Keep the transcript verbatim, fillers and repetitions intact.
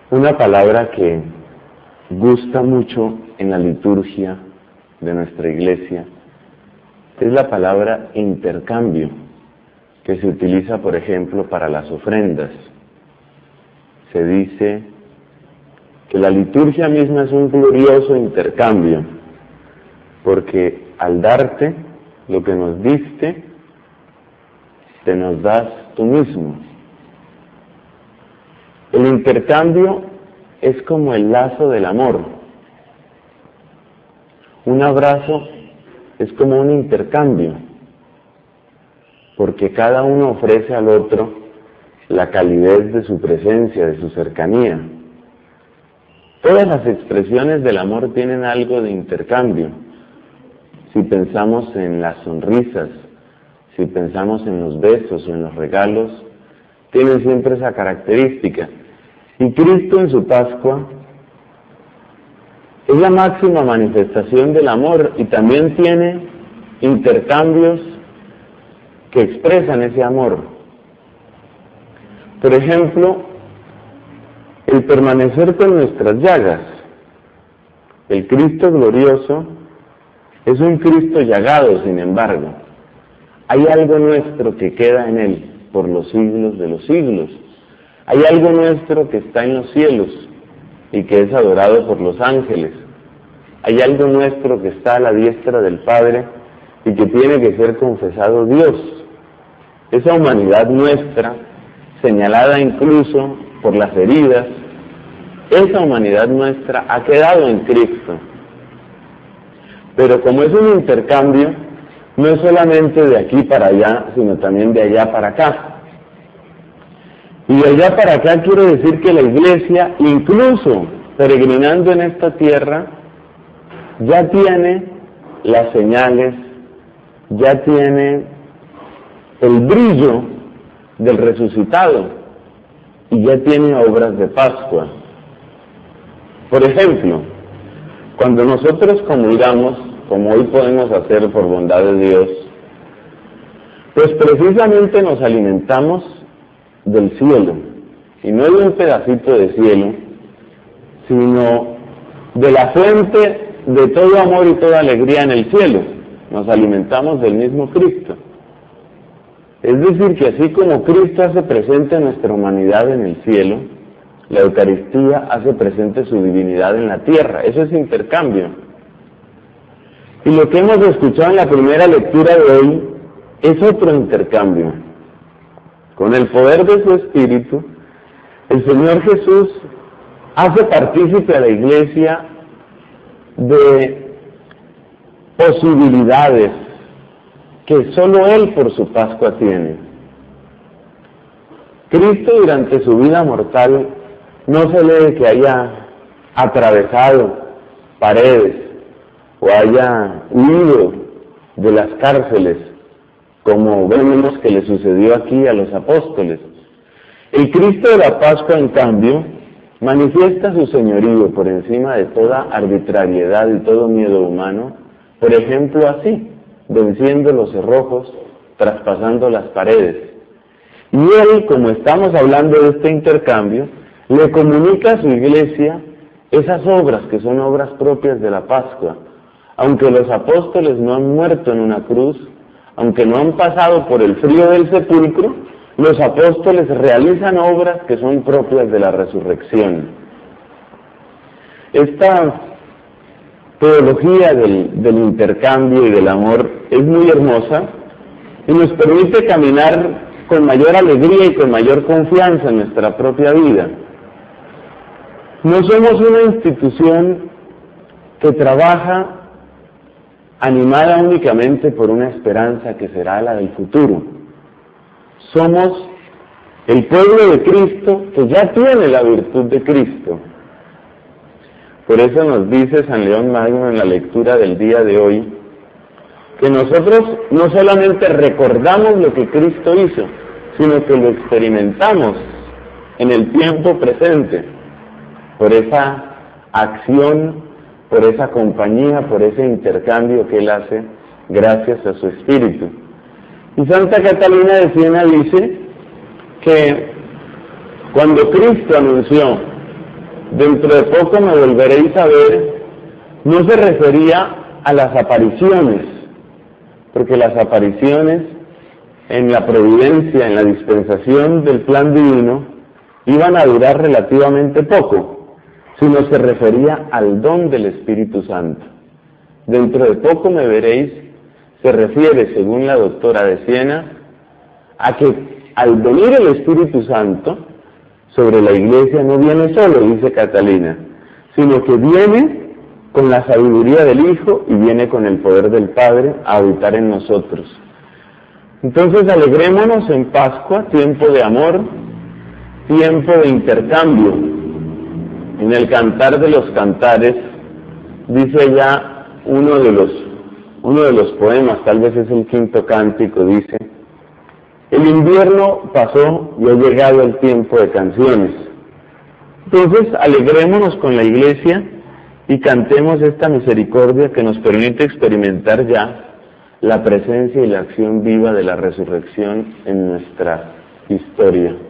Una palabra que gusta mucho en la liturgia de nuestra iglesia es la palabra intercambio, que se utiliza, por ejemplo, para las ofrendas. Se dice que la liturgia misma es un glorioso intercambio, porque al darte lo que nos diste, te nos das tú mismo. El intercambio es como el lazo del amor. Un abrazo es como un intercambio, porque cada uno ofrece al otro la calidez de su presencia, de su cercanía. Todas las expresiones del amor tienen algo de intercambio. Si pensamos en las sonrisas, si pensamos en los besos o en los regalos, tienen siempre esa característica. Y Cristo en su Pascua es la máxima manifestación del amor y también tiene intercambios que expresan ese amor. Por ejemplo, el permanecer con nuestras llagas. El Cristo glorioso es un Cristo llagado, sin embargo. Hay algo nuestro que queda en Él por los siglos de los siglos. Hay algo nuestro que está en los cielos y que es adorado por los ángeles. Hay algo nuestro que está a la diestra del Padre y que tiene que ser confesado Dios. Esa humanidad nuestra, señalada incluso por las heridas, esa humanidad nuestra ha quedado en Cristo. Pero como es un intercambio, no es solamente de aquí para allá, sino también de allá para acá. Y de allá para acá quiero decir que la Iglesia, incluso peregrinando en esta tierra, ya tiene las señales, ya tiene el brillo del resucitado y ya tiene obras de Pascua. Por ejemplo, cuando nosotros comulgamos, como hoy podemos hacer por bondad de Dios, pues precisamente nos alimentamos del cielo, y no de un pedacito de cielo, sino de la fuente de todo amor y toda alegría en el cielo. Nos alimentamos del mismo Cristo. Es decir, que así como Cristo hace presente nuestra humanidad en el cielo, la Eucaristía hace presente su divinidad en la tierra. Eso es intercambio. Y lo que hemos escuchado en la primera lectura de hoy es otro intercambio. Con el poder de su Espíritu, el Señor Jesús hace partícipe a la Iglesia de posibilidades que solo Él por su Pascua tiene. Cristo durante su vida mortal no se lee que haya atravesado paredes o haya huido de las cárceles, como vemos que le sucedió aquí a los apóstoles. El Cristo de la Pascua, en cambio, manifiesta su señorío por encima de toda arbitrariedad y todo miedo humano, por ejemplo así, venciendo los cerrojos, traspasando las paredes. Y Él, como estamos hablando de este intercambio, le comunica a su Iglesia esas obras que son obras propias de la Pascua. Aunque los apóstoles no han muerto en una cruz, aunque no han pasado por el frío del sepulcro, los apóstoles realizan obras que son propias de la resurrección. Esta teología del, del intercambio y del amor es muy hermosa y nos permite caminar con mayor alegría y con mayor confianza en nuestra propia vida. No somos una institución que trabaja animada únicamente por una esperanza que será la del futuro. Somos el pueblo de Cristo que ya tiene la virtud de Cristo. Por eso nos dice San León Magno en la lectura del día de hoy, que nosotros no solamente recordamos lo que Cristo hizo, sino que lo experimentamos en el tiempo presente, por esa acción, por esa compañía, por ese intercambio que Él hace gracias a su Espíritu. Y Santa Catalina de Siena dice que cuando Cristo anunció dentro de poco me volveréis a ver, no se refería a las apariciones, porque las apariciones en la providencia, en la dispensación del plan divino, iban a durar relativamente poco, sino se refería al don del Espíritu Santo. Dentro de poco me veréis, se refiere, según la doctora de Siena, a que al venir el Espíritu Santo sobre la iglesia no viene solo, dice Catalina, sino que viene con la sabiduría del Hijo y viene con el poder del Padre a habitar en nosotros. Entonces alegrémonos en Pascua, tiempo de amor, tiempo de intercambio. En el Cantar de los Cantares dice ya uno de los, uno de los poemas, tal vez es el quinto cántico, dice: el invierno pasó y ha llegado el tiempo de canciones. Entonces alegrémonos con la iglesia y cantemos esta misericordia que nos permite experimentar ya la presencia y la acción viva de la resurrección en nuestra historia.